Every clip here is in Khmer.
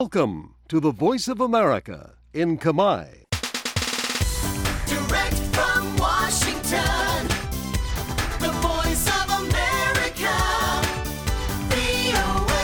Welcome to the Voice of America in Khmer. Direct from Washington, the Voice of America, VOA.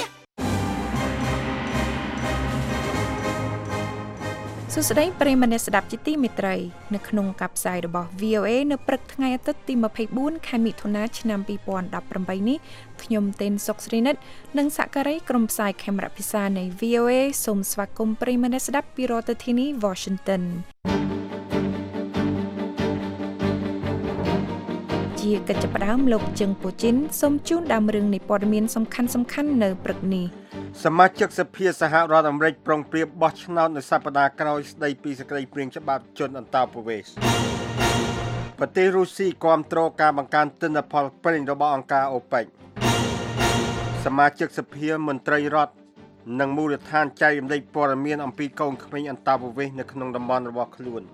សួស្តីប្រិយមិត្តអ្នកស្ដាប់ជាទីមេត្រីនៅក្នុងកាប់ផ្សាយរបស់ VOA នៅព្រឹកថ្ងៃអាទិត្យទី24ខែមិថុនាឆ្នាំ2018នេះខ្ញុំទេនសុកស្រីនិតនិងសហការីក្រុមផ្សាយខេមរៈភាសានៃ VOA សូមស្វាគមន៍ប្រិយមិត្តអ្នកស្ដាប់ពីរដ្ឋធានី Washington ជាកិច្ចផ្ដើមលោកជឹងពូជីនសូមជូនដើមរឿងនៃព័ត៌មានសំខាន់ៗនៅព្រឹកនេះសមាជិកសភាសហរដ្ឋអាមេរិកប្រុងប្រៀបបោះឆ្នោតនៅសប្តាហ៍ក្រោយស្ដីពីសេចក្តីព្រាងច្បាប់ជនអន្តោប្រវេសន៍ប្រទេសរុស្ស៊ីគាំទ្រការបង្កើនទិន្នផលប្រេងរបស់អង្គការអូប៉េកសមាជិកសភាមន្ត្រីរដ្ឋនិងមូលដ្ឋានចែករំលែកព័ត៌មានអំពីកូនក្មេងអន្តោប្រវេសន៍នៅក្នុងតំបន់របស់ខ្លួន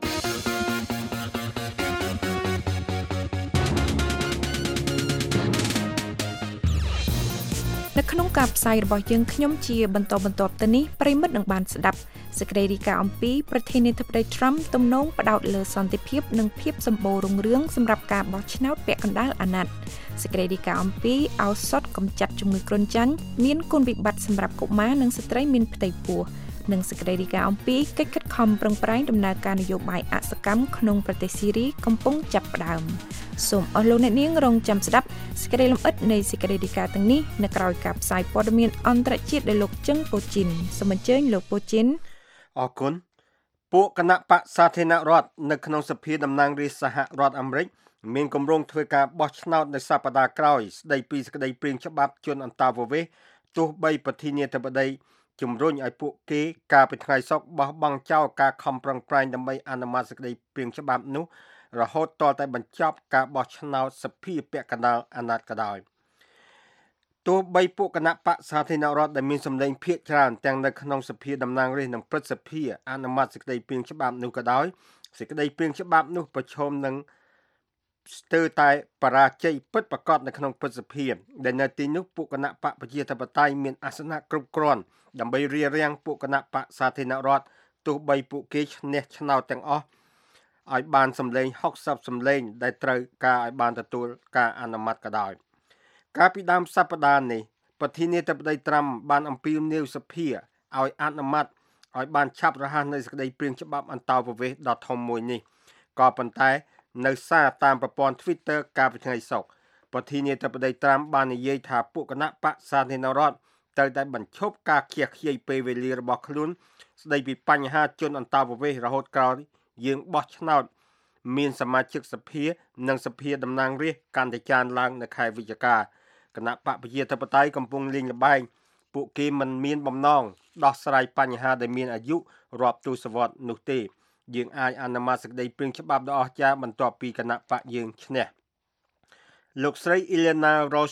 នៅក្នុងការផ្សាយរបស់យើងខ្ញុំជាបន្តទៅនេះប្រិមិត្តនឹងបានស្ដាប់សេចក្តីរាយការណ៍អំពីប្រធានាធិបតី Trump ទំនងផ្ដោតលើសន្តិភាពនិងភាពសម្បូររុងរឿងសម្រាប់ការបោះឆ្នោតពាក់កណ្ដាលអាណត្តិសេចក្តីរាយការណ៍អំពីឱសថកម្ចាត់ជំងឺគ្រុនចាញ់មានគុណវិបត្តិសម្រាប់កុមារនិងស្ត្រីមានផ្ទៃពោះនិងសេចក្តីរាយការណ៍អំពីកិច្ចខិតខំប្រឹងប្រែងដំណើរការនយោបាយអសកម្មក្នុងប្រទេសស៊ីរីកំពុងចាប់ផ្ដើមសូមអស់លោកអ្នកនាងរងចាំស្ដាប់សេចក្តីលម្អិតនៃសេចក្តីរាយការណ៍ទាំងនេះនៅក្រៅការផ្សាយព័ត៌មានអន្តរជាតិដោយលោកជឹងពូជីនសូមអញ្ជើញលោកពូជីនអរគុណពួកគណៈបកសាធារណរដ្ឋនៅក្នុងសភាតំណាងរាស្ត្រសហរដ្ឋអាមេរិកមានគម្រោងធ្វើការបោះឆ្នោតនៅសប្តាហ៍ក្រោយស្ដីពីសេចក្តីព្រាងច្បាប់ជនអន្តោប្រវេសន៍ទោះបីប្រធានាធិបតីជំរុញឲ្យពួកគេកាលពីថ្ងៃសុក្របោះបង់ចោលការខំប្រឹងប្រែងដើម្បីអនុម័តសេចក្តីព្រាងច្បាប់នោះរហូតតតែបញ្ចប់ការបោះឆ្នោតសភាពាក់កណ្ដាលអាណត្តិក៏ដោយទោះបីពួកគណៈបកសាធារណរដ្ឋដែលមានសម្លេងភាគច្រើនទាំងនៅក្នុងសភាតំណាងរាស្ត្រនិងព្រឹទ្ធសភាអនុម័តសេចក្តីព្រាងច្បាប់នោះក៏ដោយសេចក្តីព្រាងច្បាប់នោះប្រឈមនឹងស្ទើរតែបរាជ័យពិតប្រាកដនៅក្នុងព្រឹទ្ធសភាដែលនៅទីនោះពួកគណៈបកប្រជាធិបតេយ្យមានអាសនៈគ្រប់គ្រាន់ដើម្បីរារាំងពួកគណៈបកសាធារណរដ្ឋទោះបីពួកគេឈ្នះឆ្នោតទាំងអស់ឲ្យបានសម្លេង60សម្លេងដែលត្រូវការឲ្យបានទទួលការអនុម័តក៏ដោយកាលពីដើមសប្តាហ៍នេះប្រធានាធិបតីត្រាំបានអំពាវនាវសភាឲ្យអនុម័តឲ្យបានឆាប់រហ័សនៅសេចក្តីព្រាងច្បាប់អន្តោប្រវេសន៍ដ៏ធំមួយនេះក៏ប៉ុន្តែនៅសារតាមប្រព័ន្ធ Twitter កាលពីថ្ងៃសុក្រប្រធានាធិបតីត្រាំបាននិយាយថាពួកគណៈបកសាធារណរដ្ឋត្រូវតែបញ្ឈប់ការខ្ជះខ្ជាយពេលវេលារបស់ខ្លួនស្ដីពីបញ្ហាជនអន្តោប្រវេសន៍រហូតក្រោយយើងបោះឆ្នោតមានសមាជិកសភានិងសភាតំណាងរាស្ត្រកាន់តែច្រើនឡើងនៅខែវិច្ឆិកាគណៈបកប្រជាធិបតេយ្យកំពុងលេងល្បែងពួកគេមិនមានបំណងដោះស្រាយបញ្ហាដែលមានអាយុរាប់ទសវត្សរ៍នោះទេយើងអាចអនុម័តសេចក្តីព្រាងច្បាប់ដ៏អស្ចារ្យបន្ទាប់ពីគណៈបកយើងឈ្នះលោកស្រី Elena Ross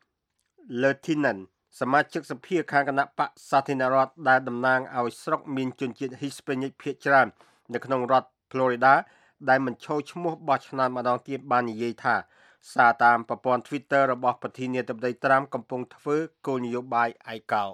Lertinen សមាជិកសភាខាងគណៈបកសាធារណរដ្ឋដែលតំណាងឲ្យស្រុកមានជនជាតិ Hispanic ភាគច្រើននៅក្នុងរដ្ឋ Florida ដែលមិនចូលឈ្មោះបោះឆ្នោតម្ដងទៀតបាននិយាយថាសារតាមប្រព័ន្ធ Twitter របស់ប្រធានាធិបតីត្រាំកំពុងធ្វើគោលនយោបាយឯកោ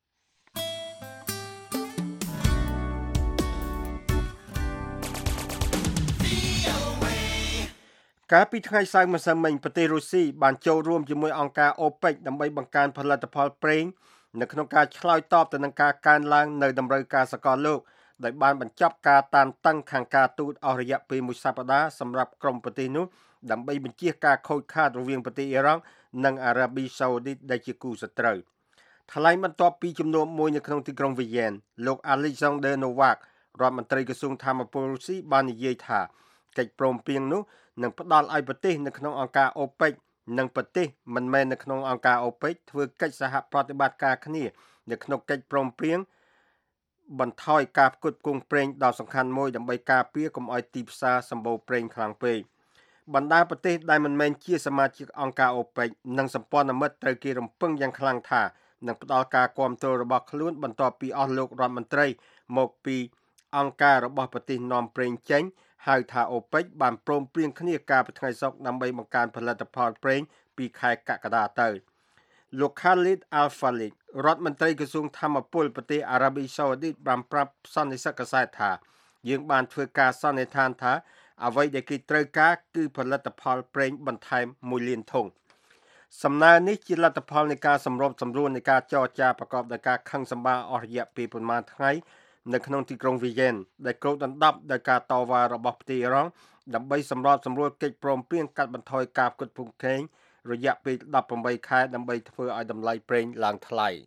កាលពីថ្ងៃសៅរ៍ម្សិលមិញប្រទេសរុស្ស៊ីបានចូលរួមជាមួយអង្គការអូប៉េកដើម្បីបង្កើនផលិតផលប្រេងនៅក្នុងការឆ្លើយតបទៅនឹងការកើនឡើងនៅតម្រូវការសកលលោកដោយបានបញ្ចប់ការតានតឹងខាងការទូតអស់រយៈពេលមួយសប្តាហ៍សម្រាប់ក្រុមប្រទេសនោះដើម្បីបញ្ជៀសការខូចខាតរវាងប្រទេសអ៊ីរ៉ង់និងអារ៉ាប៊ីសាអូឌីតដែលជាគូសត្រូវថ្លែងបន្ទាប់ពីជំនុំមួយនៅក្នុងទីក្រុងវីយ៉ែនលោក Alexander Novak រដ្ឋមន្ត្រីក្រសួងធម្មពលរុស្ស៊ីបាននិយាយថាកិច្ចព្រមព្រៀងនោះនឹងផ្ដល់ឲ្យប្រទេសនៅក្នុងអង្គការអូប៉េកនិងប្រទេសមិនមែននៅក្នុងអង្គការអូប៉េកធ្វើកិច្ចសហប្រតិបត្តិការគ្នានៅក្នុងកិច្ចព្រមព្រៀងបន្ថយការផ្គត់ផ្គង់ប្រេងដ៏សំខាន់មួយដើម្បីការពារកុំឲ្យទីផ្សារសម្បូរប្រេងខ្លាំងពេកបណ្ដាប្រទេសដែលមិនមែនជាសមាជិកអង្គការអូប៉េកនិងសម្ព័ន្ធមិត្តត្រូវគេរំពឹងយ៉ាងខ្លាំងថានឹងផ្ដល់ការគាំទ្ររបស់ខ្លួនបន្ទាប់ពីអស់លោករដ្ឋមន្ត្រីមកពីអង្គការរបស់ប្រទេសនាំប្រេងចេញហៅថាអូប៉េកបានព្រមព្រៀងគ្នាកាលពីថ្ងៃសុក្រដើម្បីបង្កើនផលិតផលប្រេងពីខែកក្កដាទៅលោក Khalid Al-Falih រដ្ឋមន្ត្រីក្រសួងធម្មពលប្រទេសអារ៉ាប៊ីសាអូឌីតបានប្រាប់សន្និសីទកាសែតថាយើងបានធ្វើការសន្និដ្ឋានថាអ្វីដែលគេត្រូវការគឺផលិតផលប្រេងបន្ថែម1លានធុងសំណើនេះជាលទ្ធផលនៃការសម្របសម្រួលនៃការចរចាប្រកបដោយការខឹងសម្បារអស់រយៈពេលប្រមាណថ្ងៃនៅក្នុងទីក្រុង Vienna ដែលគ្របដណ្ដប់ដោយការតវ៉ារបស់ប្រទេសអ៊ីរ៉ង់ដើម្បីសម្របសម្រួលកិច្ចព្រមព្រៀងកាត់បន្ថយការផ្គត់ផ្គង់ប្រេងរយៈពេល18ខែដើម្បីធ្វើឲ្យតម្លៃប្រេងឡើងថ្លៃ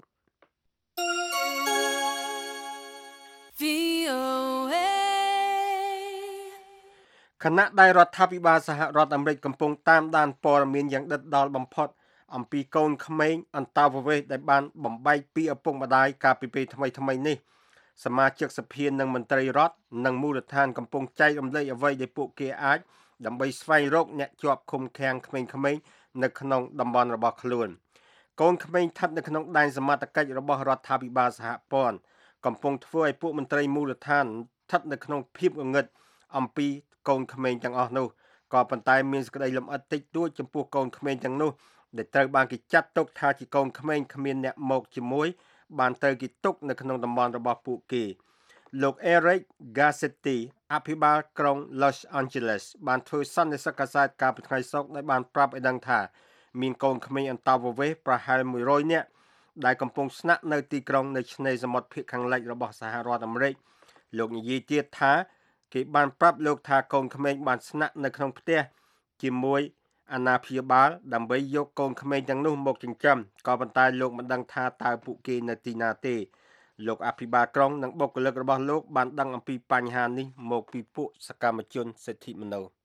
ខណៈដែលរដ្ឋាភិបាលសហរដ្ឋអាមេរិកកំពុងតាមដានព័ត៌មានយ៉ាងដិតដល់បំផុតអំពីកូនក្មេងអន្តោប្រវេសន៍ដែលបានបំបែកពីឪពុកម្ដាយកាលពីពេលថ្មីៗនេះសមាជិកសភានិងមន្ត្រីរដ្ឋនិងមូលដ្ឋានកំពុងចែករំលែកអ្វីដែលពួកគេអាចដើម្បីស្វែងរកអ្នកជាប់ឃុំឃាំងក្មេងៗនៅក្នុងតំបន់របស់ខ្លួនកូនក្មេងស្ថិតនៅក្នុងដែនសមត្ថកិច្ចរបស់រដ្ឋាភិបាលសហព័ន្ធកំពុងធ្វើឲ្យពួកមន្ត្រីមូលដ្ឋានស្ថិតនៅក្នុងភាពងងឹតអំពីកូនក្មេងទាំងអស់នោះក៏ប៉ុន្តែមានសេចក្តីលម្អិតតិចតួចចំពោះកូនក្មេងទាំងនោះដែលត្រូវបានគេចាត់ទុកថាជាកូនក្មេងគ្មានអ្នកមកជាមួយបានត្រូវគេទុកនៅក្នុងតំបន់របស់ពួកគេលោក Eric Garcetti អភិបាលក្រុង Los Angeles បានធ្វើសន្និសីទកាសែតកាលពីថ្ងៃសុក្រដែលបានប្រាប់ឲ្យដឹងថាមានកូនក្មេងអន្តោប្រវេសន៍ប្រហែល100នាក់ដែលកំពុងស្នាក់នៅទីក្រុងនៅឆ្នេរសមុទ្រភាគខាងលិចរបស់សហរដ្ឋអាមេរិកលោកនិយាយទៀតថាគេបានប្រាប់លោកថាកូនក្មេងបានស្នាក់នៅក្នុងផ្ទះជាមួយអាណាព្យាបាលដើម្បីយកកូនក្មេងទាំងនោះមកចិញ្ចឹមក៏ប៉ុន្តែលោកមិនដឹងថាតើពួកគេនៅទីណាទេលោកអភិបាលក្រុងនិងបុគ្គលិករបស់លោកបានដឹងអំពីបញ្ហានេះមកពីពួកសកម្មជនសិទ្ធិមនុស្ស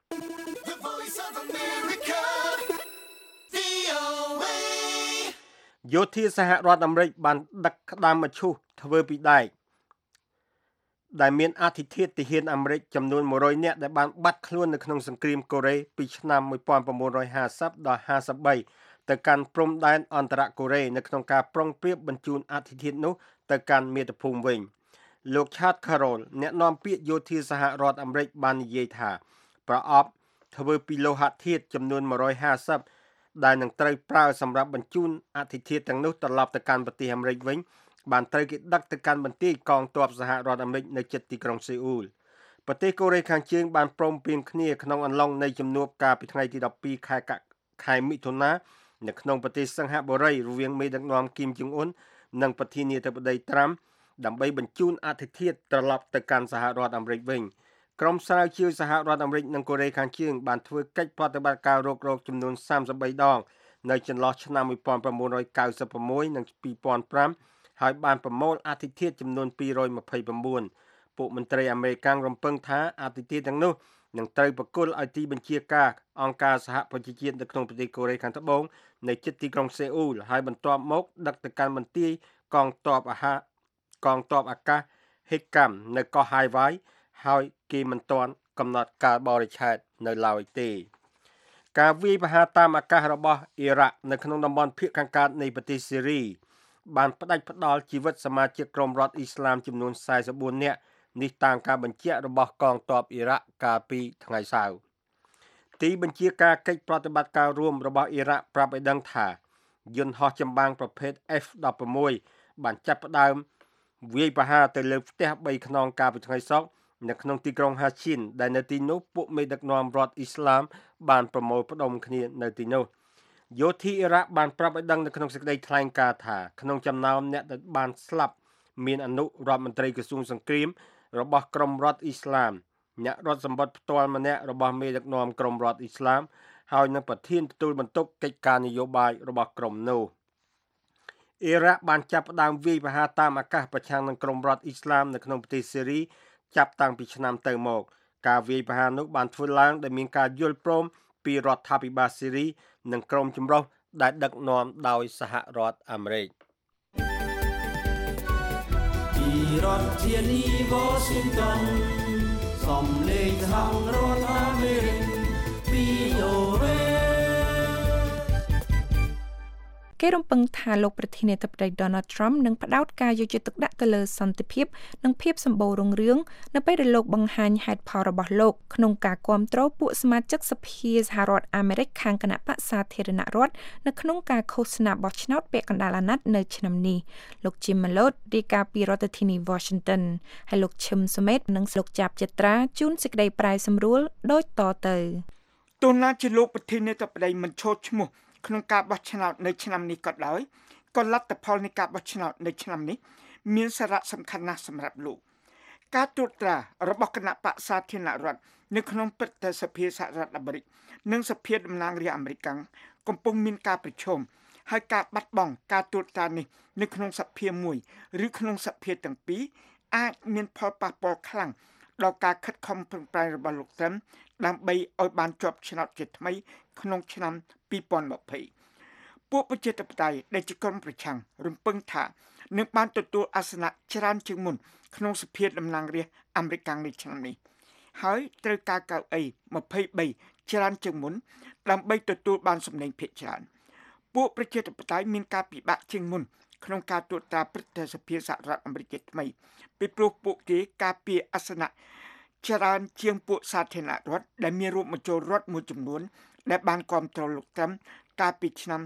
យោធាសហរដ្ឋអាមេរិកបានដឹកក្តាមមឈូសធ្វើពីដែកដែលមានអធិធាតុទាហានអាមេរិកចំនួន100នាក់ដែលបានបាត់ខ្លួននៅក្នុងសង្គ្រាមកូរ៉េពីឆ្នាំ1950ដល់53ទៅកាន់ព្រំដែនអន្តរកូរ៉េនៅក្នុងការប្រុងប្រៀបបញ្ជូនអធិធាតុនោះទៅកាន់មាតុភូមិវិញលោក Chad Carroll អ្នកនាំពាក្យយោធាសហរដ្ឋអាមេរិកបាននិយាយថាប្រអប់ធ្វើពីលោហៈធាតុចំនួន150ដែលនឹងត្រូវប្រើសម្រាប់បញ្ជូនអធិធាតុទាំងនោះត្រឡប់ទៅកាន់ប្រទេសអាមេរិកវិញបានត្រូវគេដឹកទៅកាន់មន្ទីរកងទ័ពសហរដ្ឋអាមេរិកនៅជិតទីក្រុងសេអ៊ូលប្រទេសកូរ៉េខាងជើងបានព្រមព្រៀងគ្នាក្នុងអំឡុងនៃជំនួបកាលពីថ្ងៃទី12ខែមិថុនានៅក្នុងប្រទេសសិង្ហបុរីរវាងមេដឹកនាំគីម ចុងអ៊ុននិងប្រធានាធិបតីត្រាំដើម្បីបញ្ជូនអធិធាតុត្រឡប់ទៅកាន់សហរដ្ឋអាមេរិកវិញក្រុមស្រាវជ្រាវសហរដ្ឋអាមេរិកនិងកូរ៉េខាងជើងបានធ្វើកិច្ចប្រតិបត្តិការរករកចំនួន33ដងនៅចន្លោះឆ្នាំ1996និង2005ហើយបានប្រមូលអធិធាតុចំនួន229ពួកមន្ត្រីអាមេរិករំពឹងថាអធិធាតុទាំងនោះនឹងត្រូវប្រគល់ឲ្យទីបញ្ជាការអង្គការសហប្រជាជាតិនៅក្នុងប្រទេសកូរ៉េខាងត្បូងនៅជិតទីក្រុងសេអ៊ូលហើយបន្ទាប់មកដឹកទៅកាន់មន្ទីរកងទ័ពអាកាសហេកាំនៅកោះហាយវ៉ាយហើយគេមិនទាន់កំណត់កាលបរិច្ឆេទនៅឡើយទេការវាយប្រហារតាមអាកាសរបស់អ៊ីរ៉ាក់នៅក្នុងតំបន់ភាគខាងកើតនៃប្រទេសស៊េរីបានផ្ដាច់ផ្ដល់ជីវិតសមាជិកក្រុមរដ្ឋអ៊ីស្លាមចំនួន44នាក់នេះតាមការបញ្ជាក់របស់កងទ័ពអ៊ីរ៉ាក់កាលពីថ្ងៃសៅរ៍ទីបញ្ជាការកិច្ចប្រតិបត្តិការរួមរបស់អ៊ីរ៉ាក់ប្រាប់ឲ្យដឹងថាយន្តហោះចម្បាំងប្រភេទ F-16 បានចាប់ផ្ដើមវាយប្រហារទៅលើផ្ទះ3ខ្នងកាលពីថ្ងៃសុក្រនៅក្នុងទីក្រុងហាឈីនដែលនៅទីនោះពួកមេដឹកនាំរដ្ឋអ៊ីស្លាមបានប្រមូលផ្ដុំគ្នានៅទីនោះយោធាអ៊ីរ៉ាក់បានប្រាប់ឲ្យដឹងនៅក្នុងសេចក្តីថ្លែងការណ៍ថាក្នុងចំណោមអ្នកដែលបានស្លាប់មានអនុរដ្ឋមន្ត្រីក្រសួងសង្គ្រាមរបស់ក្រុមរដ្ឋអ៊ីស្លាមអ្នករដ្ឋសម្បត្តិផ្ទាល់ម្នាក់របស់មេដឹកនាំក្រុមរដ្ឋអ៊ីស្លាមហើយនិងប្រធានទទួលបន្ទុកកិច្ចការនយោបាយរបស់ក្រុមនោះអ៊ីរ៉ាក់បានចាប់ផ្ដើមវាយប្រហារតាមអាកាសប្រឆាំងនឹងក្រុមរដ្ឋអ៊ីស្លាមនៅក្នុងប្រទេសស៊េរីចាប់តាំងពីឆ្នាំទៅមកការវាយប្រហារនោះបានធ្វើឡើងដោយមានការយល់ព្រមពីរដ្ឋាភិបាលស៊េរីនិងក្រុមចម្រុះដែលដឹកនាំដោយសហរដ្ឋអាមេរិកពីរដ្ឋធានី Washington សំឡេងសហរដ្ឋអាមេរិក VOA គេរំពឹងថាលោកប្រធានាធិបតី Donald Trump នឹងផ្ដោតការយកចិត្តទុកដាក់ទៅលើសន្តិភាពនិងភាពសម្បូររុងរឿងនៅពេលដែលលោកបង្ហាញហេតុផលរបស់លោកក្នុងការគាំទ្រពួកសមាជិកសភាសហរដ្ឋអាមេរិកខាងគណៈបក្សសាធារណរដ្ឋនៅក្នុងការឃោសនាបោះឆ្នោតពាក់កណ្ដាលអាណត្តិនៅឆ្នាំនេះលោក Jim Malone រាយការណ៍ពីរដ្ឋធានី Washington ហើយលោក Chim Sumet និងលោកចាប់ចត្រាជូនសេចក្តីប្រែសម្រួលដូចតទៅទោះណាជាលោកប្រធានាធិបតីមិនឈរឈ្មោះក្នុងការបោះឆ្នោតនៅឆ្នាំនេះក៏ដោយក៏លទ្ធផលនៃការបោះឆ្នោតនៅឆ្នាំនេះមានសារៈសំខាន់ណាស់សម្រាប់លោកការត្រួតត្រារបស់គណៈបក្សសាធារណរដ្ឋនៅក្នុងព្រឹទ្ធសភាសហរដ្ឋអាមេរិកនិងសភាតំណាងរាស្ត្រអាមេរិកកំពុងមានការប្រឈមហើយការបាត់បង់ការត្រួតត្រានេះនៅក្នុងសភាមួយឬក្នុងសភាទាំងពីរអាចមានផលប៉ះពាល់ខ្លាំងដល់ការខិតខំប្រឹងប្រែងរបស់លោកTrumpដើម្បីឲ្យបានជាប់ឆ្នោតជាថ្មីក្នុងឆ្នាំ2020ពួកប្រជាធិបតេយ្យដែលជាក្រុមប្រឆាំងរំពឹងថានឹងបានទទួលអាសនៈច្រើនជាងមុនក្នុងសភាតំណាងរាស្ត្រអាមេរិកនៅឆ្នាំនេះហើយត្រូវការកៅអី23ច្រើនជាងមុនដើម្បីទទួលបានសម្លេងភាគច្រើនពួកប្រជាធិបតេយ្យមានការពិបាកជាងមុនក្នុងការត្រួតត្រាព្រឹទ្ធសភាសហរដ្ឋអាមេរិកថ្មីពីព្រោះពួកគេការពារអាសនៈច្រើនជាងពួកសាធារណរដ្ឋដែលមានរួមបញ្ចូលរដ្ឋមួយចំនួនដែលបានគាំទ្រលោកTrumpកាលពីឆ្នាំ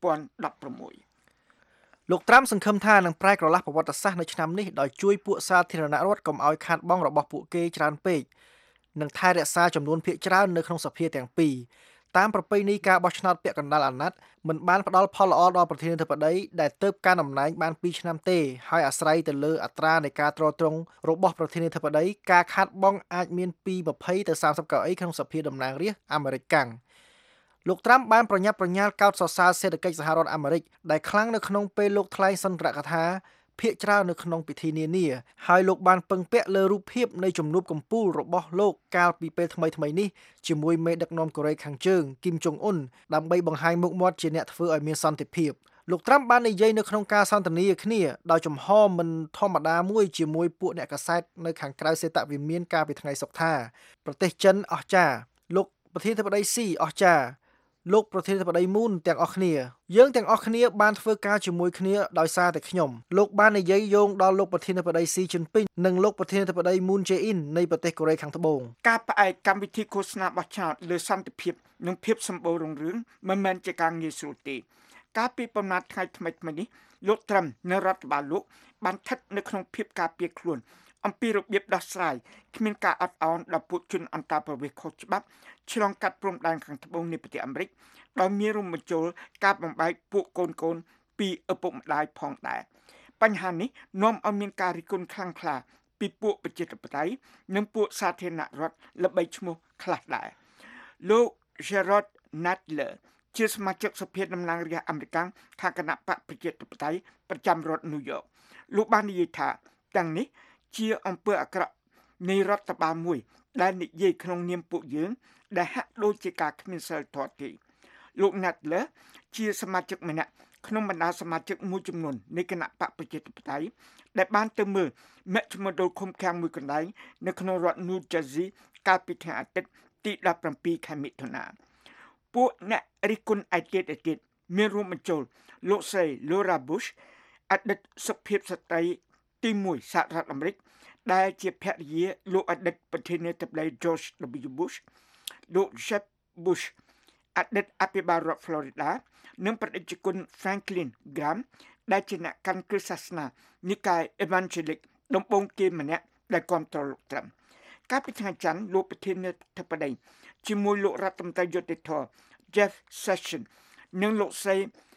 2016 លោកត្រាំសង្ឃឹមថានឹងប្រែក្រឡាស់ប្រវត្តិសាស្ត្រនៅឆ្នាំនេះដោយជួយពួកសាធារណរដ្ឋកុំឲ្យខាតបង់របស់ពួកគេច្រើនពេកនិងថែរក្សាចំនួនភាគច្រើននៅក្នុងសភាទាំងពីរតាមប្រពៃណីការបោះឆ្នោតពាក់កណ្ដាលអាណត្តិមិនបានផ្ដល់ផលល្អដល់ប្រធានាធិបតីដែលទើបកាន់តំណែងបាន2ឆ្នាំទេហើយអាស្រ័យទៅលើអត្រានៃការទ្រាំទ្រង់របស់ប្រធានាធិបតីការខាតបង់អាចមានពី20ទៅ30កៅអីក្នុងសភាតំណាងរាស្ត្រអាមេរិកលោកត្រាំបានប្រញាប់ប្រញាល់កោតសរសើរសេដ្ឋកិច្ចសហរដ្ឋអាមេរិកដែលខ្លាំងនៅក្នុងពេលលោកថ្លែងសន្ទរកថាភាគច្រើននៅក្នុងពិធីនានាហើយលោកបានពឹងពាក់លើរូបភាពនៃជំនួបកំពូលរបស់លោកកាលពីពេលថ្មីៗនេះជាមួយមេដឹកនាំកូរ៉េខាងជើងគីមចុងអ៊ុនដើម្បីបង្ហាញមុខមាត់ជាអ្នកធ្វើឲ្យមានសន្តិភាពលោកត្រាំបាននិយាយនៅក្នុងការសន្ទនាគ្នាដោយចំហមិនធម្មតាមួយជាមួយពួកអ្នកកាសែតនៅខាងក្រៅសេតវិមានកាលពីថ្ងៃសុក្រថាប្រទេសចិនអស្ចារ្យលោកប្រធានាធិបតីស៊ីអស្ចារ្យលោកប្រធានាធិបតីមូនទាំងអស់គ្នាយើងទាំងអស់គ្នាបានធ្វើការជាមួយគ្នាដោយសារតែខ្ញុំលោកបាននិយាយយោងដល់លោកប្រធានាធិបតីស៊ីជីនពីងនិងលោកប្រធានាធិបតីមូនជេអ៊ីននៃប្រទេសកូរ៉េខាងត្បូងការផ្អែកកម្មវិធីឃោសនាបោះឆ្នោតលើសន្តិភាពនិងភាពសម្បូររុងរឿងមិនមែនជាការងាយស្រួលទេកាលពីប្រមាណថ្ងៃថ្មីៗនេះលោកត្រាំនៅរដ្ឋបាលលោកបានស្ថិតនៅក្នុងភាពការពារខ្លួនអំពីរបៀបដោះស្រាយគ្មានការអត់ឱនដល់ពួកជនអន្តោប្រវេសន៍ខុសច្បាប់ឆ្លងកាត់ព្រំដែនខាងត្បូងនៃប្រទេសអាមេរិកដោយមានរួមបញ្ចូលការបំបែកពួកកូនពីឪពុកម្ដាយផងដែរបញ្ហានេះនាំឲ្យមានការរិះគន់ខ្លាំងក្លាពីពួកប្រជាធិបតេយ្យនិងពួកសាធារណរដ្ឋល្បីឈ្មោះខ្លះដែរលោក Gerald Nadler ជាសមាជិកសភាតំណាងរាស្ត្រអាមេរិកខាងគណៈបកប្រជាធិបតេយ្យប្រចាំរដ្ឋ New York លោកបាននិយាយថាទាំងនេះជាអំពើអាក្រក់នៃរដ្ឋបាលមួយដែលនិយាយក្នុងនាមពួកយើងដែលហាក់ដូចជាការគ្មានសិលធម៌ទេលោក Nadler ជាសមាជិកម្នាក់ក្នុងបណ្ដាសមាជិកមួយចំនួននៃគណៈបកប្រជាធិបតេយ្យដែលបានទៅមើលមជ្ឈមណ្ឌលឃុំឃាំងមួយកន្លែងនៅក្នុងរដ្ឋ New Jersey កាលពីថ្ងៃអាទិត្យទី17ខែមិថុនាពួកអ្នករិះគន់ឯទៀតមានរួមបញ្ចូលលោកស្រី Laura Bush អតីតសុភាពស្ត្រីទី1សហរដ្ឋអាមេរិកដែលជាភរិយាលោកអតីតប្រធានាធិបតី George W. Bush លោក Jeb Bush អតីតអភិបាលរដ្ឋ Florida និងប្រតិជន Franklin Graham ដែលជាអ្នកកាន់គ្រឹះសាសនានិកាយ Evangelic ដំបូងគេម្នាក់ដែលគាំទ្រលោកTrumpកាលពីថ្ងៃច័ន្ទលោកប្រធានាធិបតីជាមួយលោករដ្ឋមន្ត្រីយុតិធម៌ Jeff Sessions និងលោកស្រី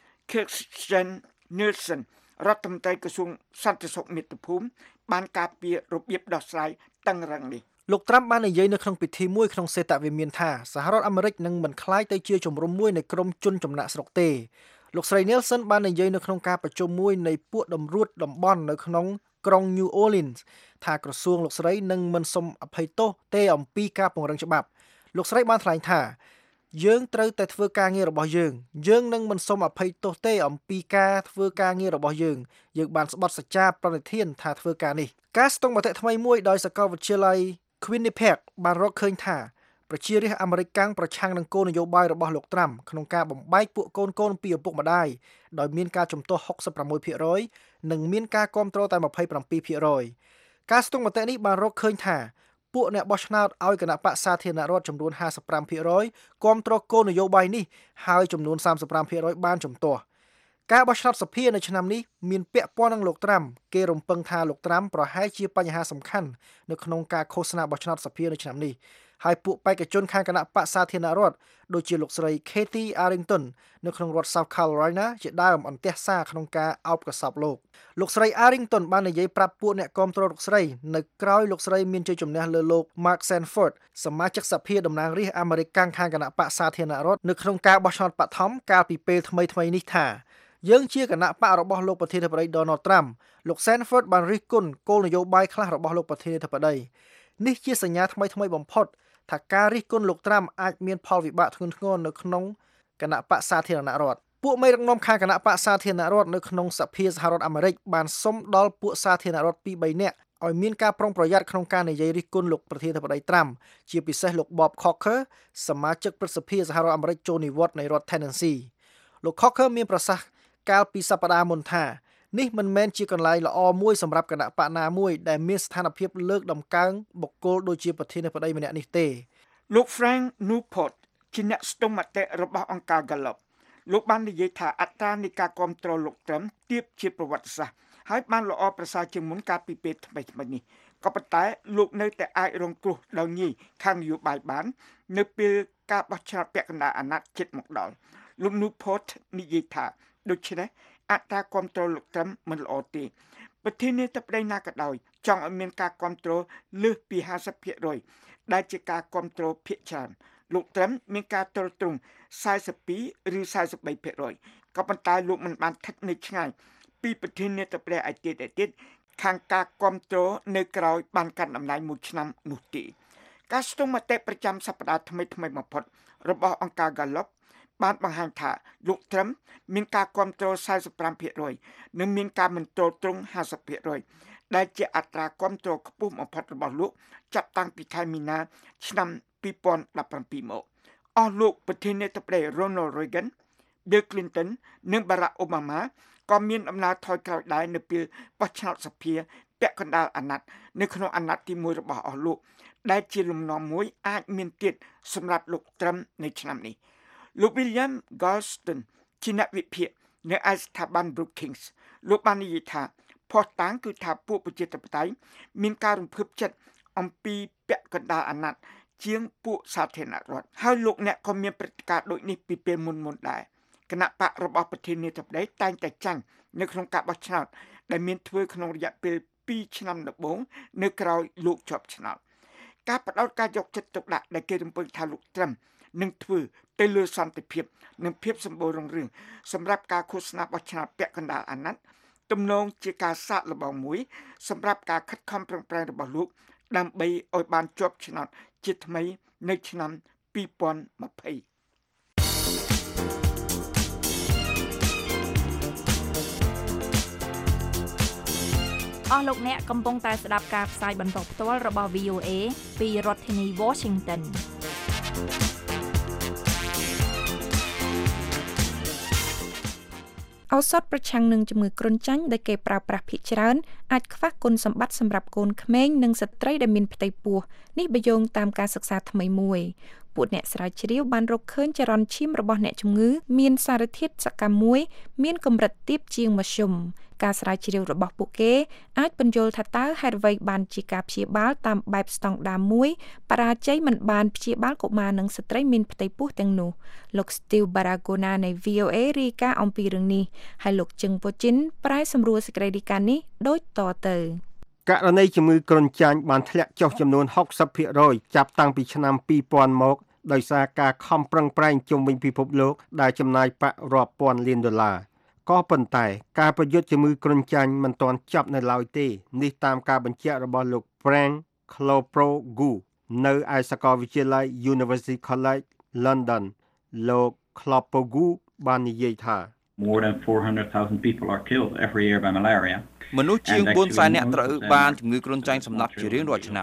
Kirstjen Nielsen រដ្ឋមន្ត្រីក្រសួងសន្តិសុខមាតុភូមិបានការពាររបៀបដោះស្រាយតឹងរ៉ឹងនេះលោកត្រាំបាននិយាយនៅក្នុងពិធីមួយក្នុងសេតវិមានថាសហរដ្ឋអាមេរិកនឹងមិនក្លាយទៅជាជំរំមួយនៃក្រុមជនចំណាក់ស្រុកទេលោកស្រី Nielsen បាននិយាយនៅក្នុងការប្រជុំមួយនៃពួកតម្រួតតំបន់នៅក្នុងក្រុង New Orleans ថាក្រសួងលោកស្រីនឹងមិនសុំអភ័យទោសទេអំពីការពង្រឹងច្បាប់លោកស្រីបានថ្លែងថាយើងត្រូវតែធ្វើការងាររបស់យើងនឹងមិនសុំអភ័យទោសទេអំពីការធ្វើការងាររបស់យើងបានស្បត់សច្ចាប្រណិធានថាធ្វើការនេះការស្ទង់មតិថ្មីមួយដោយសាកលវិទ្យាល័យ Quinnipiac បានរកឃើញថាប្រជារាស្ត្រអាមេរិកកាំងប្រឆាំងនឹងគោលនយោបាយរបស់លោកត្រាំក្នុងការបំបែកពួកកូនពីឪពុកម្ដាយដោយមានការជំទាស់ 66% និងមានការគាំទ្រតែ 27% ការស្ទង់មតិនេះបានរកឃើញថាពួកអ្នកបោះឆ្នោតឲ្យគណៈបក្សសាធារណរដ្ឋចំនួន 55% គាំទ្រគោលនយោបាយនេះហើយចំនួន 35% បានជំទាស់ការបោះឆ្នោតសភានៅឆ្នាំនេះមានពាក់ព័ន្ធនឹងលោកត្រាំគេរំពឹងថាលោកត្រាំប្រហែលជាបញ្ហាសំខាន់នៅក្នុងការឃោសនាបោះឆ្នោតសភានៅឆ្នាំនេះហើយពួកបេក្ខជនខាងគណៈបក្សសាធារណរដ្ឋដូចជាលោកស្រី Katie Arrington នៅក្នុងរដ្ឋ South Carolina ជាដើមអន្ទះសារក្នុងការអោបកសបលោកស្រី Arrington បាននិយាយប្រាប់ពួកអ្នកគាំទ្រលោកស្រីនៅក្រោយលោកស្រីមានជ័យជំនះលើលោក Mark Sanford សមាជិកសភាតំណាងរាស្ត្រអាមេរិកខាងគណៈបក្សសាធារណរដ្ឋនៅក្នុងការបោះឆ្នោតបឋមកាលពីពេលថ្មីៗនេះថាយើងជាគណៈបករបស់លោកប្រធានាធិបតី Donald Trump លោក Sanford បានរិះគន់គោលនយោបាយខ្លះរបស់លោកប្រធានាធិបតីនេះជាសញ្ញាថ្មីបំផុតថាការរិះគន់លោក Trump អាចមានផលវិបាកធ្ងន់ធ្ងរនៅក្នុងគណៈបក្សសាធារណរដ្ឋពួកមេដឹកនាំខាងគណៈបក្សសាធារណរដ្ឋនៅក្នុងសភាសហរដ្ឋអាមេរិកបានសុំដល់ពួកសាធារណរដ្ឋ 2-3 នាក់ឲ្យមានការប្រុងប្រយ័ត្នក្នុងការនិយាយរិះគន់លោកប្រធានាធិបតី Trump ជាពិសេសលោក Bob Corker សមាជិកព្រឹទ្ធសភាសហរដ្ឋអាមេរិកចូលនិវត្តន៍នៃរដ្ឋ Tennessee លោក Corker មានប្រសាសន៍កាលពីសប្តាហ៍មុនថានេះមិនមែនជាកន្លែងល្អមួយសម្រាប់គណៈបកណាមួយដែលមានស្ថានភាពលើកដំកើងបុគ្គលដូចជាប្រធានាធិបតីម្នាក់នេះទេលោក Frank Newport ជាអ្នកស្ទង់មតិរបស់អង្គការ Gallup លោកបាននិយាយថាអត្រានៃការគាំទ្រលោកត្រឹមទាបជាប្រវត្តិសាស្ត្រហើយបានល្អប្រសើរជាងមុនកាលពីពេលថ្មីៗនេះក៏ប៉ុន្តែលោកនៅតែអាចរងគ្រោះដោយងាយខាងនយោបាយបាននៅពេលការបោះឆ្នោតពាក់កណ្ដាលអាណត្តិជិតមកដល់លោក Newport និយាយថាដូច្នេះអត្រាគាំទ្រលោកត្រឹមមិនល្អទេប្រធានាធិបតីណាក៏ដោយចង់ឲ្យមានការគាំទ្រលើសពី 50% ដែលជាការគាំទ្រភាគច្រើនលោកត្រឹមមានការទ្រទ្រង់ 42 ឬ 43% ក៏ប៉ុន្តែលោកមិនបានស្ថិតនៅឆ្ងាយពីប្រធានាធិបតីឯទៀតខាងការគាំទ្រនៅក្រៅបានកាន់តំណែងមួយឆ្នាំនោះទេការស្ទង់មតិប្រចាំសប្តាហ៍ថ្មីបំផុតរបស់អង្គការ Gallup បានបង្ហាញថាលោកត្រឹមមានការគាំទ្រ 45% និងមានការមិនទ្រទ្រង់ 50% ដែលជាអត្រាគាំទ្រខ្ពស់បំផុតរបស់លោកចាប់តាំងពីខែមីនាឆ្នាំ2017មកអស់លោកប្រធានាធិបតី Ronald Reagan, Bill Clinton និង Barack Obama ក៏មានដំណើរថយក្រោយដែរនៅពេលបោះឆ្នោតសភាពាក់កណ្ដាលអាណត្តិនៅក្នុងអាណត្តិទី1របស់អស់លោកដែលជាលំនាំមួយអាចមានទៀតសម្រាប់លោកត្រឹមនៅឆ្នាំនេះលោក William Galston ជាអ្នកវិភាគនៅឯស្ថាប័ន Brookings លោកបាននិយាយថាផុសតាំងគឺថាពួកប្រជាធិបតេយ្យមានការរំភើបចិត្តអំពីពាក់កណ្ដាលអាណត្តិជាងពួកសាធារណរដ្ឋហើយលោកអ្នកក៏មានព្រឹត្តិការណ៍ដូចនេះពីពេលមុនដែរគណៈបករបស់ប្រធានាធិបតីតែងតែចាញ់នៅក្នុងការបោះឆ្នោតដែលមានធ្វើក្នុងរយៈពេល2ឆ្នាំដំបូងនៅក្រោយលោកជាប់ឆ្នោតការបដោតការយកចិត្តទុកដាក់ដែលគេរំពឹងថាលោកត្រឹមនឹងធ្វើទៅលើសន្តិភាពនិងភាពសម្បូររុងរឿងសម្រាប់ការឃោសនាបោះឆ្នោតពាក់កណ្ដាលអាណត្តិទំនងជាការសាកល្បងមួយសម្រាប់ការខិតខំប្រឹងប្រែងរបស់លោកដើម្បីឲ្យបានជាប់ឆ្នោតជាថ្មីនៅឆ្នាំ2020 អស់លោកអ្នកកំពុងតែស្ដាប់ការផ្សាយបន្តផ្ទាល់របស់ VOA ពីរដ្ឋធានី Washingtonឱសថប្រឆាំងនឹងជំងឺគ្រុនចាញ់ដែលគេប្រើប្រាស់ភាគច្រើនអាចខ្វះគុណសម្បត្តិសម្រាប់កូនក្មេងនិងស្ត្រីដែលមានផ្ទៃពោះនេះបើយោងតាមការសិក្សាថ្មីមួយពួកអ្នកស្រាវជ្រាវបានរកឃើញចរន្តឈាមរបស់អ្នកជំងឺមានសារធាតុសកម្មមួយមានកម្រិតទាបជាងមធ្យមការស្រាវជ្រាវរបស់ពួកគេអាចពន្យល់ថាតើហេតុអ្វីបានជាការព្យាបាលតាមបែបស្តង់ដារមួយបរាជ័យមិនបានព្យាបាលកុមារនិងស្ត្រីមានផ្ទៃពោះទាំងនោះលោក Steve Baragona នៃ VOA រាយការណ៍អំពីរឿងនេះហើយលោកជឹងពូជីនប្រែសម្រួលសេចក្តីរាយការណ៍នេះដូចតទៅករណីជំងឺគ្រុនចាញ់បានធ្លាក់ចុះចំនួន 60% ចាប់តាំងពីឆ្នាំ2000មកដោយសារការខំប្រឹងប្រែងជុំវិញពិភពលោកដែលចំណាយប្រាក់រាប់ពាន់លានដុល្លារក៏ប៉ុន្តែការប្រយុទ្ធជំងឺគ្រុនចាញ់មិនទាន់ចប់នៅឡើយទេនេះតាមការបញ្ជាក់របស់លោក Frank Cloprogu នៅឯសាកលវិទ្យាល័យ University College London លោក Cloprogu បាននិយាយថា More than 400,000 people are killed every year by malaria. មនុស្សជាង 400,000 នាក់ត្រូវបានជំងឺគ្រុនចាញ់សម្លាប់ជារៀងរាល់ឆ្នាំហ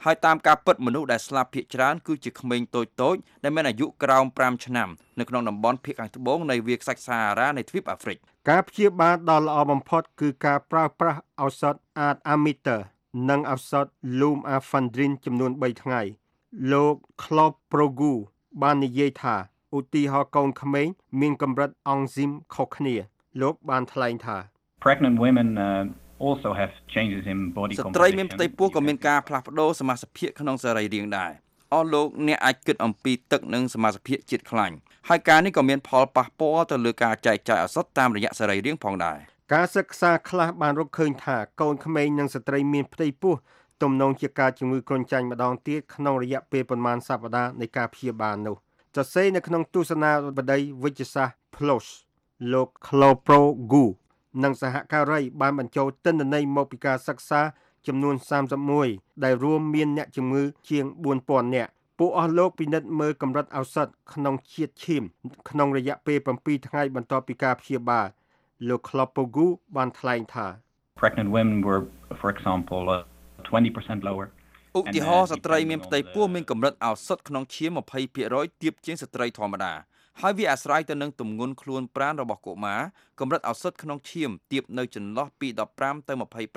ហើយតាមការពិតមនុស្សដែលស្លាប់ភាគច្រើនគឺជាក្មេងតូចៗដែលមានអាយុក្រោម5ឆ្នាំនៅក្នុងតំបន់ភាគខាងត្បូងនៃវាលខ្សាច់សាហារ៉ានៃទ្វីបអាហ្វ្រិកការព្យាបាលដ៏ល្អបំផុតគឺការប្រើប្រាស់ឱសថ Artemether និងឱសថ Lumefantrine ចំនួន3ថ្ងៃលោក Cloprogu បាននិយាយថាឧទាហរណ៍កូនក្មេងមានកម្រិតអង់ស៊ីមខុសគ្នាលោកបានថ្លែងថា Pregnant women also have changes in body composition ស្ត្រីមានផ្ទៃពោះក៏មានការផ្លាស់ប្ដូរសមាសភាពក្នុងសរីរាង្គដែរអស់លោកអ្នកអាចគិតអំពីទឹកនិងសមាសភាពជាតិខ្លាញ់ហើយការនេះក៏មានផលប៉ះពាល់ទៅលើការចែកចាយឱសថតាមរយៈសរីរាង្គផងដែរការសិក្សាខ្លះបានរកឃើញថាកូនក្មេងនិងស្ត្រីមានផ្ទៃពោះទំនងជាការជំងឺគ្រុនចាញ់ម្ដងទៀតក្នុងរយៈពេលប្រមាណសប្តាហ៍នៃការព្យាបាលនោះសរសេរនៅក្នុងទស្សនាវដ្តីវិទ្យាសាស្ត្រ PLOS លោក Cloprogu និងសហការីបានបញ្ចូលទិន្នន័យមកពីការសិក្សាចំនួន31ដែលរួមមានអ្នកជំងឺជាង 4000 នាក់ពួកអស់លោកពិនិត្យមើលកម្រិតឱសថក្នុងជាតិឈាមក្នុងរយៈពេល7ថ្ងៃបន្ទាប់ពីការព្យាបាលលោក Cloprogu បានថ្លែងថា Pregnant women were for example 20% lower ឧទាហរណ៍ស្ត្រីមានផ្ទៃពោះមានកម្រិតឱសថក្នុងឈាម 20% ទាបជាងស្ត្រីធម្មតាហើយវាអាស្រ័យទៅនឹងទម្ងន់ខ្លួនប្រាណរបស់កុមារកម្រិតឱសថក្នុងឈាមទាបនៅចន្លោះពី15ទៅ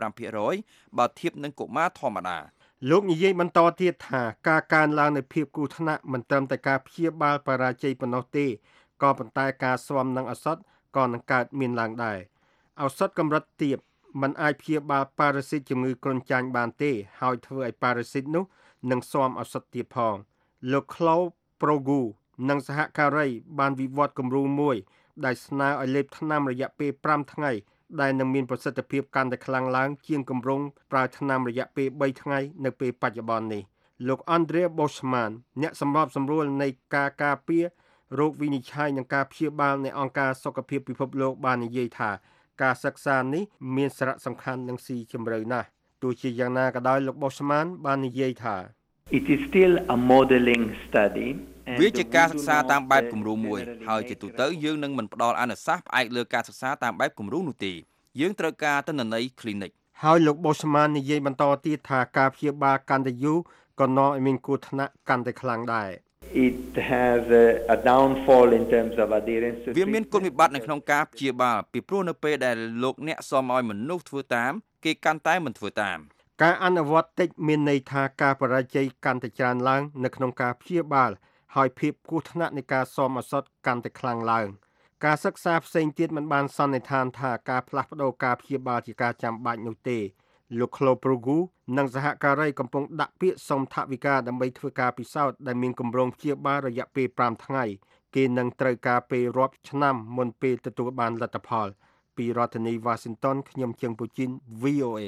25% បើធៀបនឹងកុមារធម្មតាលោកនិយាយបន្តទៀតថាការកើនឡើងនៃភាពគ្រោះថ្នាក់មិនត្រឹមតែការព្យាបាលបរាជ័យប៉ុណ្ណោះទេក៏ប៉ុន្តែការស៊ាំនឹងឱសថក៏នឹងកើតមានឡើងដែរឱសថកម្រិតទាបมันអាចព្យាបាលប៉ារ៉ាស៊ីតជំងឺគ្រុនចាញ់បានទេហើយធ្វើឲ្យប៉ារ៉ាស៊ីតនោះនឹងស៊ាំឱសថទៀតផងលោក Cloprogu និងសហការីបានវិវត្តគំរូមួយដែលស្នើឲ្យលេបថ្នាំរយៈពេល5ថ្ងៃដែលនឹងមានប្រសិទ្ធភាពកាន់តែខ្លាំងឡើងជាងគម្រោងប្រើថ្នាំរយៈពេល3ថ្ងៃនៅពេលបច្ចុប្បន្ននេះលោក Andrea Boschman អ្នកសម្របសម្រួលនៃការការពាររោគវិនិច្ឆ័យនិងការព្យាបាលនៃអង្គការសុខភាពពិភពលោកបាននិយាយថាការសិក្សានេះមានសារៈសំខាន់និងស៊ីជម្រៅណាស់ទោះជាយ៉ាងណាក៏ដោយលោក Boschman បាននិយាយថា It is still a modeling study វាជាការសិក្សាតាមបែបគំរូមួយហើយជាទូទៅយើងនឹងមិនផ្ដល់អនុសាសន៍ផ្អែកលើការសិក្សាតាមបែបគំរូនោះទេយើងត្រូវការទិន្នន័យ clinic ហើយលោក Boschman និយាយបន្តទៀតថាការព្យាបាលកាន់តែយូរក៏នាំឲ្យមានគ្រោះថ្នាក់កាន់តែខ្លាំងដែរ It has a downfall in terms of adherence to វាមានគុណវិបត្តិនៅក្នុងការព្យាបាលពីព្រោះនៅពេលដែលលោកអ្នកសុំឲ្យមនុស្សធ្វើតាមគេកាន់តែមិនធ្វើតាមការអនុវត្តតិចមានន័យថាការបរាជ័យកាន់តែច្រើនឡើងនៅក្នុងការព្យាបាលហើយភាពគ្រោះថ្នាក់នៃការស៊ាំឱសថកាន់តែខ្លាំងឡើងការសិក្សាផ្សេងទៀតមិនបានសន្និដ្ឋានថាការផ្លាស់ប្ដូរការព្យាបាលជាការចាំបាច់នោះទេលោក Cloprogu និងសហការីកំពុងដាក់ពាក្យសុំថវិកាដើម្បីធ្វើការពិសោធន៍ដែលមានគម្រោងព្យាបាលរយៈពេល5ថ្ងៃគេនឹងត្រូវការពេលរាប់ឆ្នាំមុនពេលទទួលបានលទ្ធផលពីរដ្ឋធានី Washington ខ្ញុំជើងពូជីន VOA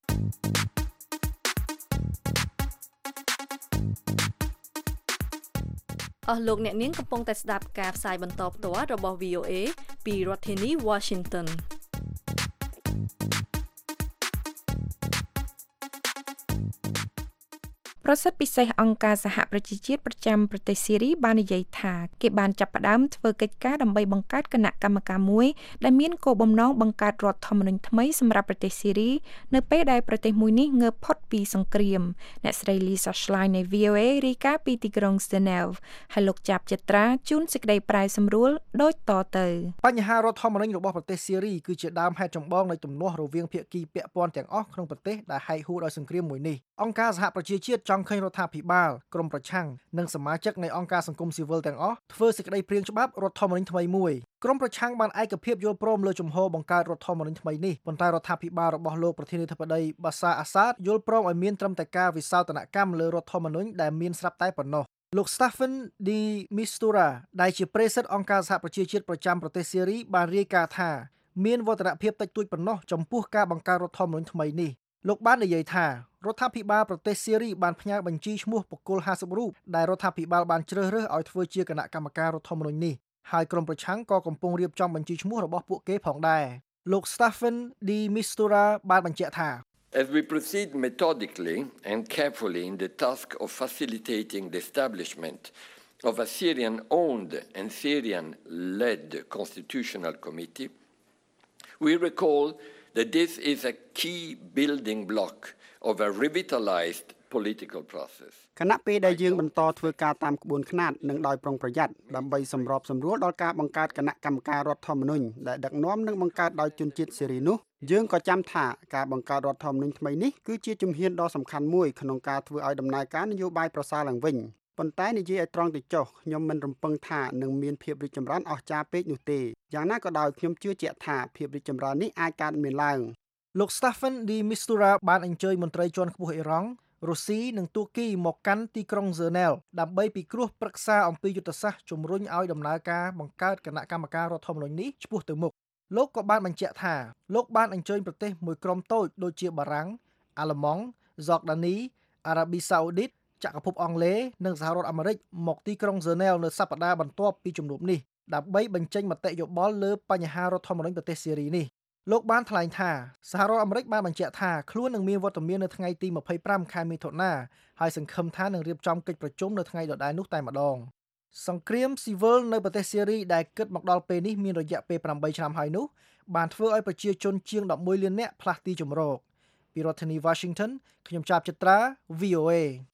អស់លោកអ្នកនាងកំពុងតែស្ដាប់ការផ្សាយបន្តផ្ទាល់របស់ VOA ពីរដ្ឋធានី Washington ប្រសិទ្ធពិសេសអង្គការសហប្រជាជាតិប្រចាំប្រទេសស៊ីរីបាននិយាយថាគេបានចាប់ផ្ដើមធ្វើកិច្ចការដើម្បីបង្កើតគណៈកម្មការមួយដែលមានគោលបំណងបង្កើតរដ្ឋធម្មនុញ្ញថ្មីសម្រាប់ប្រទេសស៊ីរីនៅពេលដែលប្រទេសមួយនេះងើបផុតពីសង្គ្រាមអ្នកស្រី Lisa Schlein នៃ VOA រាយការណ៍ពីទីក្រុង Geneva ហើយលោកចាប់ចត្រាជូនសេចក្តីប្រែសម្រួលដូចតទៅបញ្ហារដ្ឋធម្មនុញ្ញរបស់ប្រទេសស៊ីរីគឺជាដើមហេតុចម្បងនៃទំនាស់រវាងភាគីពាក់ព័ន្ធទាំងអស់ក្នុងប្រទេសដែលហែកហួរដោយសង្គ្រាមមួយនេះអង្គការសហប្រជាជាតិចង់ឃើញរដ្ឋាភិបាលក្រមប្រឆាំងនិងសមាជិកនៃអង្គការសង្គមស៊ីវិលទាំងអស់ធ្វើសេចក្តីព្រាងច្បាប់រដ្ឋធម្មនុញ្ញថ្មីមួយក្រមប្រឆាំងបានឯកភាពយល់ព្រមលើជំហរបង្កើតរដ្ឋធម្មនុញ្ញថ្មីនេះប៉ុន្តែរដ្ឋាភិបាលរបស់លោកប្រធានាធិបតី Bashar Assad យល់ព្រមឲ្យមានត្រឹមតែការវិសោធនកម្មលើរដ្ឋធម្មនុញ្ញដែលមានស្រាប់តែប៉ុណ្ណោះលោក Staffan de Mistura ដែលជាប្រេសិតអង្គការសហប្រជាជាតិប្រចាំប្រទេសស៊ីរីបានរាយការណ៍ថាមានវឌ្ឍនភាពតិចតួចប៉ុណ្ណោះចំពោះការបង្កើតរដ្ឋធម្មនុញ្ញថ្មីនេះលោកបាននិយាយថារដ្ឋាភិបាលប្រទេសស៊ីរីបានផ្ញើបញ្ជីឈ្មោះបុគ្គល50រូបដែលរដ្ឋាភិបាលបានជ្រើសរើសឲ្យធ្វើជាគណៈកម្មការរដ្ឋធម្មនុញ្ញនេះហើយក្រុមប្រឆាំងក៏កំពុងរៀបចំបញ្ជីឈ្មោះរបស់ពួកគេផងដែរលោក Staffan de Mistura បានបញ្ជាក់ថា As we proceed methodically and carefully in the task of facilitating the establishment of a Syrian-owned and Syrian-led constitutional committee, we recall that this is a key building block of a revitalized political process. គណៈពេលដែលយើងបន្តធ្វើការតាមក្បួនខ្នាតនិងដោយប្រុងប្រយ័ត្នដើម្បីសម្របសម្រួលដល់ការបង្កើតគណៈកម្មការរដ្ឋធម្មនុញ្ញដែលដឹកនាំនិងបង្កើតដោយជនជាតិសេរីនោះយើងក៏ចាំថាការបង្កើតរដ្ឋធម្មនុញ្ញថ្មីនេះគឺជាជំហានដ៏សំខាន់មួយក្នុងការធ្វើឲ្យដំណើរការនយោបាយប្រសើរឡើងវិញប៉ុន្តែនិយាយឲ្យត្រង់ទៅចុះខ្ញុំមិនរំពឹងថានឹងមានភាពរីកចម្រើនអស្ចារ្យពេកនោះទេយ៉ាងណាក៏ដោយខ្ញុំជឿជាក់ថាភាពរីកចម្រើននេះអាចកើតមានឡើងលោក Staffan de Mistura បានអញ្ជើញមន្ត្រីជាន់ខ្ពស់អ៊ីរ៉ង់រុស្ស៊ីនិងទួរគីមកកាន់ទីក្រុង Zernel ដើម្បីពិគ្រោះប្រឹក្សាអំពីយុទ្ធសាស្ត្រជំរុញឲ្យដំណើរការបង្កើតគណៈកម្មការរដ្ឋធម្មនុញ្ញនេះឆ្ពោះទៅមុខលោកក៏បានបញ្ជាក់ថាលោកបានអញ្ជើញប្រទេសមួយក្រុមតូចដូចជាបារាំងអាល្លឺម៉ង់ហ្សកដានីអារ៉ាប៊ីសាអូឌីតចក្រភពអង់គ្លេសនិងសហរដ្ឋអាមេរិកមកទីក្រុង Zernel នៅសប្តាហ៍បន្ទាប់ពីជំនួបនេះដើម្បីបញ្ចេញមតិយោបល់លើបញ្ហារដ្ឋធម្មនុញ្ញប្រទេសសេរីនេះលោកបានថ្លែងថាសហរដ្ឋអាមេរិកបានបញ្ជាក់ថាខ្លួននឹងមានវត្តមាននៅថ្ងៃទី25ខែមិថុនាហើយសង្ឃឹមថានឹងរៀបចំកិច្ចប្រជុំនៅថ្ងៃដដែលនោះតែម្ដងសង្គ្រាមស៊ីវិលនៅប្រទេសសេរីដែលគិតមកដល់ពេលនេះមានរយៈពេល8ឆ្នាំហើយនោះបានធ្វើឲ្យប្រជាជនជាង11លាននាក់ផ្លាស់ទីជម្រកពីរដ្ឋធានី Washington ខ្ញុំចាប់ចិត្រា VOA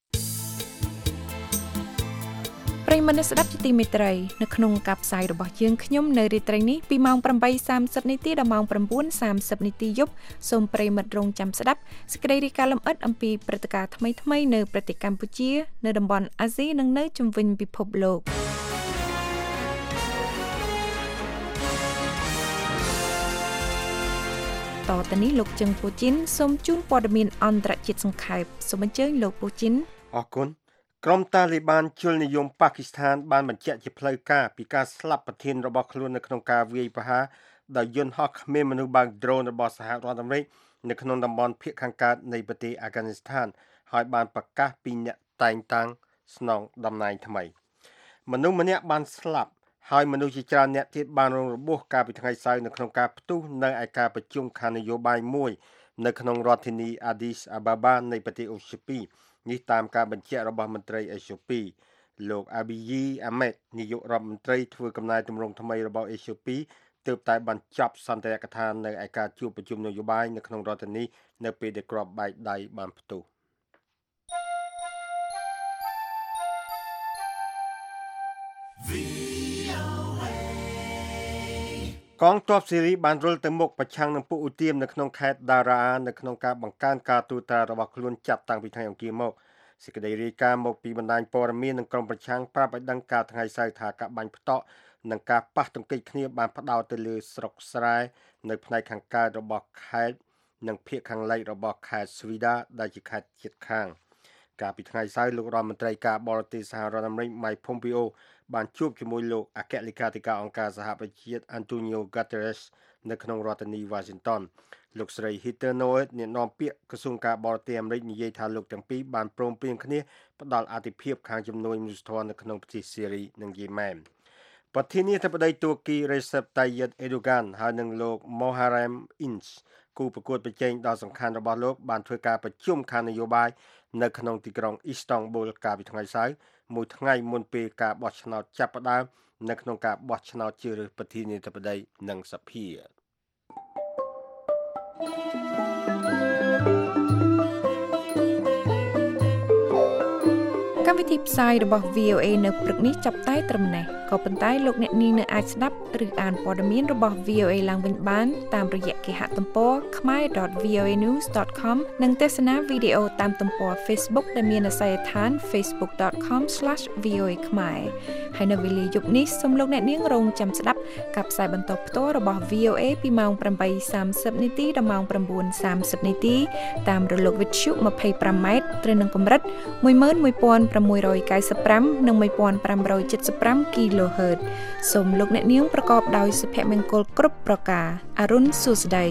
ប្រិយមិត្តអ្នកស្ដាប់ជាទីមេត្រីនៅក្នុងការផ្សាយរបស់យើងខ្ញុំនៅរាត្រីនេះពីម៉ោង 8:30 នាទីដល់ម៉ោង 9:30 នាទីយប់សូមប្រិយមិត្តរងចាំស្ដាប់សេចក្តីរាយការណ៍លម្អិតអំពីព្រឹត្តិការណ៍ថ្មីៗនៅប្រទេសកម្ពុជានៅតំបន់អាស៊ីនិងនៅជុំវិញពិភពលោកតទៅនេះលោកជឹងពូជីនសូមជូនព័ត៌មានអន្តរជាតិសង្ខេបសូមអញ្ជើញលោកពូជីនអរគុណក្រុមតាលីបានជលនិយមប៉ាគីស្ថានបានបញ្ជាក់ជាផ្លូវការពីការស្លាប់ប្រធានរបស់ខ្លួននៅក្នុងការវាយប្រហារដោយយន្តហោះគ្មានមនុស្សបើកដ្រូនរបស់សហរដ្ឋអាមេរិកនៅក្នុងតំបន់ភាគខាងកើតនៃប្រទេសអាហ្គានីស្ថានហើយបានប្រកាសពីអ្នកតែងតាំងស្នងតំណែងថ្មីមនុស្សម្នាក់បានស្លាប់ហើយមនុស្សជាច្រើនអ្នកទៀតបានរងរបួសកាលពីថ្ងៃសៅរ៍នៅក្នុងការផ្ទុះនៅឯការប្រជុំខាងនយោបាយមួយនៅក្នុងរដ្ឋធានី Addis Ababa នៃប្រទេសអ៊ូស្ពីនេះតាមការបញ្ជាក់របស់មន្ត្រីអេត្យូពីលោក Abiy Ahmed នាយករដ្ឋមន្ត្រីធ្វើកំណែទម្រង់ថ្មីរបស់អេត្យូពីទើបតែបញ្ចប់សន្ទរកថានៅឯការជួបប្រជុំនយោបាយនៅក្នុងរដ្ឋធានីនៅពេលដែលគ្រាប់បែកដៃបានផ្ទុះកងទ័ពសេរីបានរុលទៅមុខប្រឆាំងនឹងពួកឧទាមនៅក្នុងខេត្តដារ៉ានៅក្នុងការបង្កើនការទូត្រារបស់ខ្លួនចាប់តាំងពីថ្ងៃអង្គារមកសេចក្តីរាយការណ៍មកពីបណ្ដាញព័ត៌មាននិងក្រុមប្រឆាំងប្រាប់ឲ្យដឹងការថ្ងៃសៅរ៍ថាការបាញ់ផ្តក់និងការប៉ះទង្គិចគ្នាបានផ្ដោតទៅលើស្រុកស្រែនៅផ្នែកខាងកើតរបស់ខេត្តនិងភាគខាងលិចរបស់ខេត្តស្វីដាដែលជាខេត្តជិតខាងកាលពីថ្ងៃសៅរ៍លោករដ្ឋមន្ត្រីការបរទេសសហរដ្ឋអាមេរិក Mike Pompeo បានជួបជាមួយលោកអគ្គលេខាធិការអង្គការសហប្រជាជាតិ Antonio Guterres នៅក្នុងរដ្ឋធានី Washington លោកស្រី Heather Nauert អ្នកនាំពាក្យក្រសួងការបរទេសអាមេរិកនិយាយថាលោកទាំងពីរបានព្រមព្រៀងគ្នាផ្ដល់អាទិភាពខាងជំនួយមនុស្សធម៌នៅក្នុងប្រទេសសេរីនិងយេម៉ែនប្រធានាធិបតីទួរគី Recep Tayyip Erdogan ហើយនិងលោក Muharrem Ince គូប្រកួតប្រជែងដ៏សំខាន់របស់លោកបានធ្វើការប្រជុំខាងនយោបាយនៅក្នុងទីក្រុង Istanbul កាលពីថ្ងៃសៅរ៍មួយថ្ងៃមុនពេលការបោះឆ្នោតចាប់ផ្ដើមនៅក្នុងការបោះឆ្នោតជ្រើសរើសប្រធានាធិបតីនិងសភាកម្មវិធីផ្សាយរបស់ VOA នៅព្រឹកនេះចាប់តែត្រឹមនេះក៏ប៉ុន្តែលោកអ្នកនាងនៅអាចស្ដាប់ឬអានព័ត៌មានរបស់ VOA ឡើងវិញបានតាមរយៈគេហទំព័រ khmer.voanews.com និងទស្សនាវីដេអូតាមទំព័រ Facebook ដែលមានអាសយដ្ឋាន facebook.com/voa khmer ហើយនៅវេលាយប់នេះសូមលោកអ្នកនាងរងចាំស្ដាប់ការផ្សាយបន្តផ្ទាល់របស់ VOA ពីម៉ោង 8:30 នាទីដល់ម៉ោង 9:30 នាទីតាមរលកវិទ្យុ 25m ត្រូវនឹងកម្រិត 11695 និង 1575 kHz សូមលោកអ្នកនាងប្រកបដោយសុភមង្គលគ្រប់ប្រការអរុនសួស្តី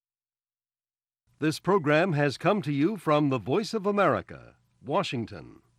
This program has come to you from the Voice of America, Washington.